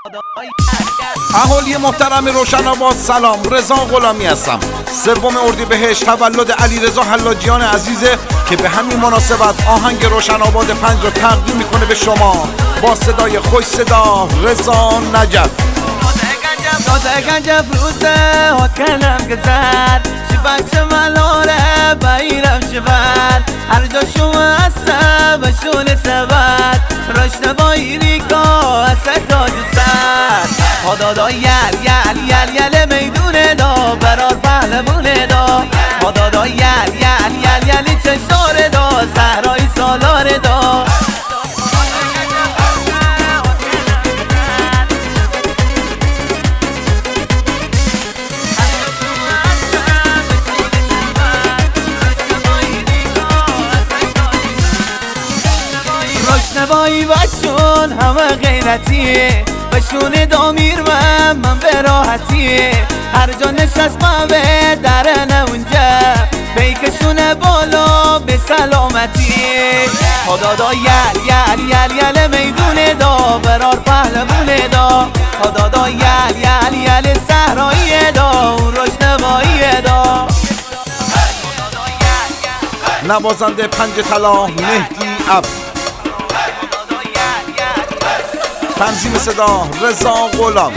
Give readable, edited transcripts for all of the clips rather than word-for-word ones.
اهالی محترم روشن‌آباد سلام، رضا غلامی هستم. 3 اردیبهشت تولد علیرضا حلاجیان عزیزه که به همین مناسبت آهنگ روشن‌آباد 5 رو تقدیم میکنه به شما با صدای خوش صدا رضا نجف. گنجف روزه ها کنم گذر چی بچه ملاره بایرم شبر هر جا شما هسته بشون سبت رشته بایری که هسته تاج سر خدادا یل میدونه دا برار پهلمونه دا خدادا یل چشاره دا صحرای سالاره دا روشنبایی باشون همه غیرتیه بشون دامیر من به راحتیه هر جا نشست به درنه اونجا بیکشونه بالا به سلامتیه خدادا یل میدونه دا برار پهلمونه دا خدادا یل صحراییه دا اون روشنباییه دا نوازنده 5 طلا مهدی عبد، تنظیم صدا رضا غلام.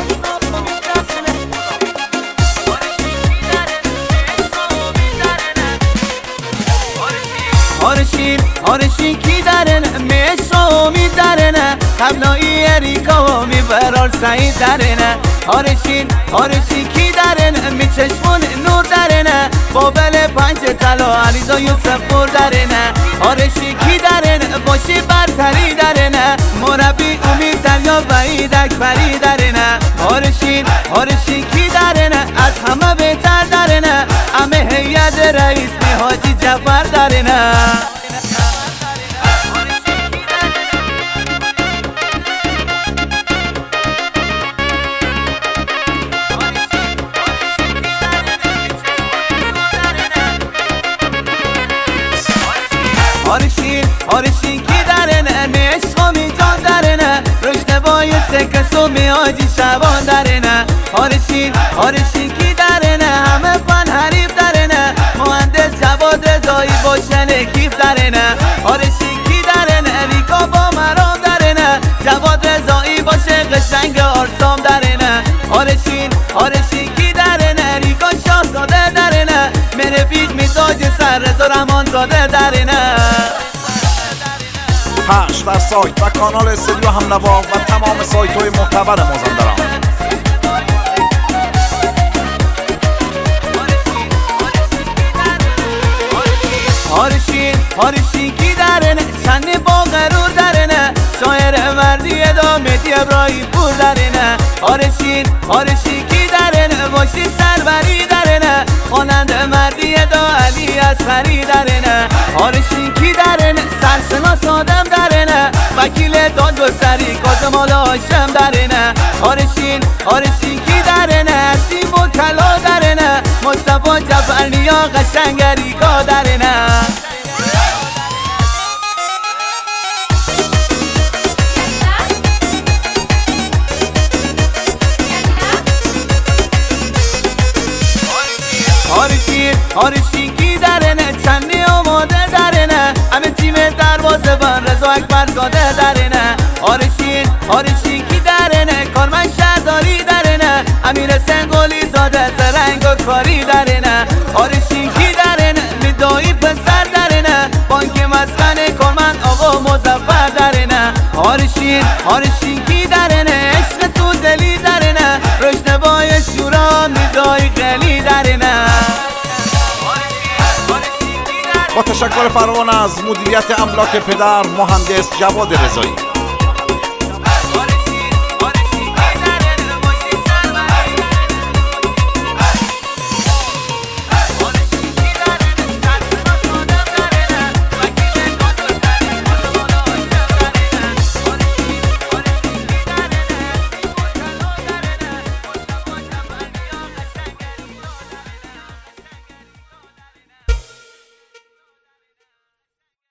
آرشین کی درن میشو می درن قبلایی اریکا می برار سعید درن آرشین کی درن می چشمون نور درن بابل 5 طلا علیرضا یوسف پور درن آرشین کی درن باشی برتری درن مربی امید دریا بعید اکبری درن آرشین کی درن از همه بهتر درن همه هیئت رئیس حاجی جعفر درن آرشین کی درنه نشخو می جان درنه رشته بای سکسو می آجی شبان درنه آرشین کی درنه همه فن حریف درنه مهندس جواد رضایی باشن کیف درنه آرشین کی درنه ریکا با مرام درنه جواد رضایی باشه قشنگ آرسام درنه آرشین کی درنه ریکا شاه ساده درنه من رفیق می تاج سر رضا رحمان زاده درنه پخش در سایت و کانال استودیو همنوا و تمام سایت های معتبر مازندران. آرشین کی درنه چند با غرور درنه شاعر مردی دا مهدی ابراهیم پور درنه آرشین کی درنه باشی سروری درنه خواننده مردی دا علی اصغری درنه آرشین کی درنه سرشناس آدم درنه وکیل دادگستری کاظم آل هاشم درنه آرشین کی درنه عظیم و طلا درنه مصطفی جعفرنیا قشنگری کا درنه آرشین کی درنه چندی آماده درنه همه تیم دروازه بان رضا اکبر زاده درنه آرشین کی درنه کارمن شهرداری درنه امیر سنگولی زاده زرنگ و کاری درنه آرشین کی درنه میدایی پسر درنه بانک مسکن کارمن آقا مظفر درنه آرشین کی درنه عشق تو دلی درنه رشنبای شورا میدایی خیلی درنه با تشکر فراوان از مدیریت املاک پدر مهندس جواد رضایی.